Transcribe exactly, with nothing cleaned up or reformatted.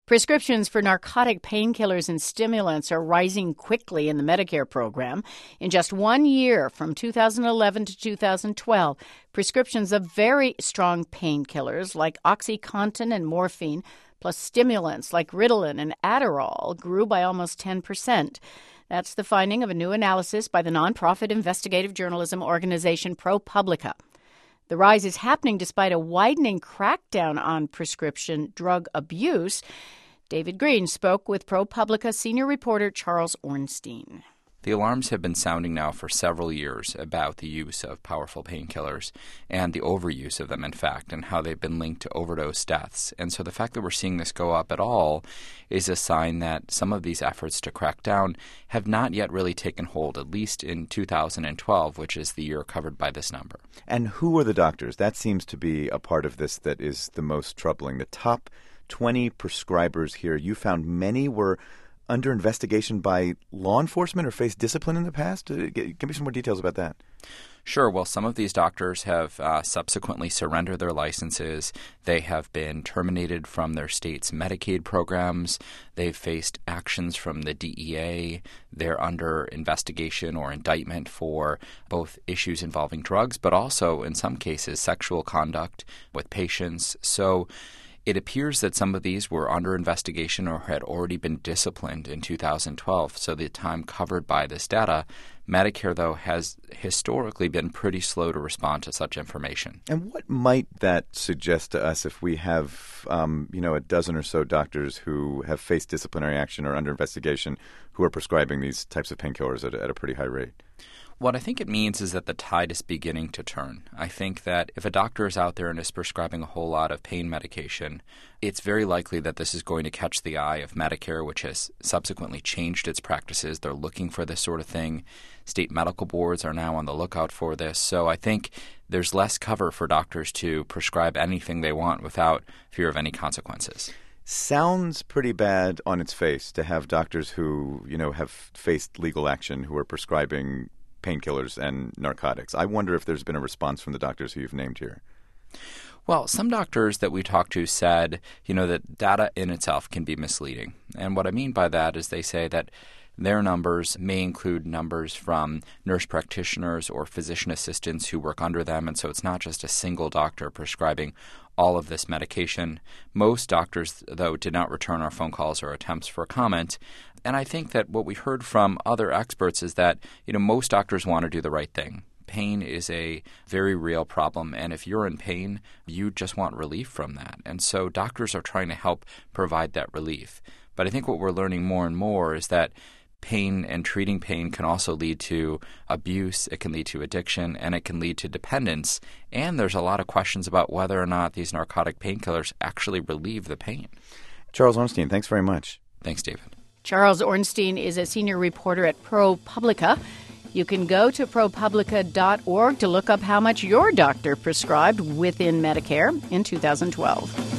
Prescriptions for narcotic painkillers and stimulants are rising quickly in the Medicare program. In just one year, from two thousand eleven to two thousand twelve, prescriptions of very strong painkillers like OxyContin and morphine, plus stimulants like Ritalin and Adderall, grew by almost ten percent. That's the finding of a new analysis by the nonprofit investigative journalism organization ProPublica. The rise is happening despite a widening crackdown on prescription drug abuse. David Green spoke with ProPublica senior reporter Charles Ornstein. The alarms have been sounding now for several years about the use of powerful painkillers and the overuse of them, in fact, and how they've been linked to overdose deaths. And so the fact that we're seeing this go up at all is a sign that some of these efforts to crack down have not yet really taken hold, at least in two thousand twelve, which is the year covered by this number. And who are the doctors? That seems to be a part of this that is the most troubling. The top twenty prescribers here, you found many were under investigation by law enforcement or faced discipline in the past? Give me some more details about that. Sure. Well, some of these doctors have uh, subsequently surrendered their licenses. They have been terminated from their state's Medicaid programs. They've faced actions from the D E A. They're under investigation or indictment for both issues involving drugs, but also, in some cases, sexual conduct with patients. So it appears that some of these were under investigation or had already been disciplined in two thousand twelve, so the time covered by this data. Medicare, though, has historically been pretty slow to respond to such information. And what might that suggest to us if we have, um, you know, a dozen or so doctors who have faced disciplinary action or under investigation who are prescribing these types of painkillers at, at a pretty high rate? What I think it means is that the tide is beginning to turn. I think that if a doctor is out there and is prescribing a whole lot of pain medication, it's very likely that this is going to catch the eye of Medicare, which has subsequently changed its practices. They're looking for this sort of thing. State medical boards are now on the lookout for this. So I think there's less cover for doctors to prescribe anything they want without fear of any consequences. Sounds pretty bad on its face to have doctors who, you know, have faced legal action who are prescribing painkillers and narcotics. I wonder if there's been a response from the doctors who you've named here. Well, some doctors that we talked to said, you know, that data in itself can be misleading. And what I mean by that is they say that their numbers may include numbers from nurse practitioners or physician assistants who work under them, and so it's not just a single doctor prescribing all of this medication. Most doctors, though, did not return our phone calls or attempts for comment. And I think that what we heard from other experts is that, you know, most doctors want to do the right thing. Pain is a very real problem, and if you're in pain, you just want relief from that. And so doctors are trying to help provide that relief. But I think what we're learning more and more is that pain and treating pain can also lead to abuse, it can lead to addiction, and it can lead to dependence. And there's a lot of questions about whether or not these narcotic painkillers actually relieve the pain. Charles Ornstein, thanks very much. Thanks, David. Charles Ornstein is a senior reporter at ProPublica. You can go to ProPublica dot org to look up how much your doctor prescribed within Medicare in two thousand twelve.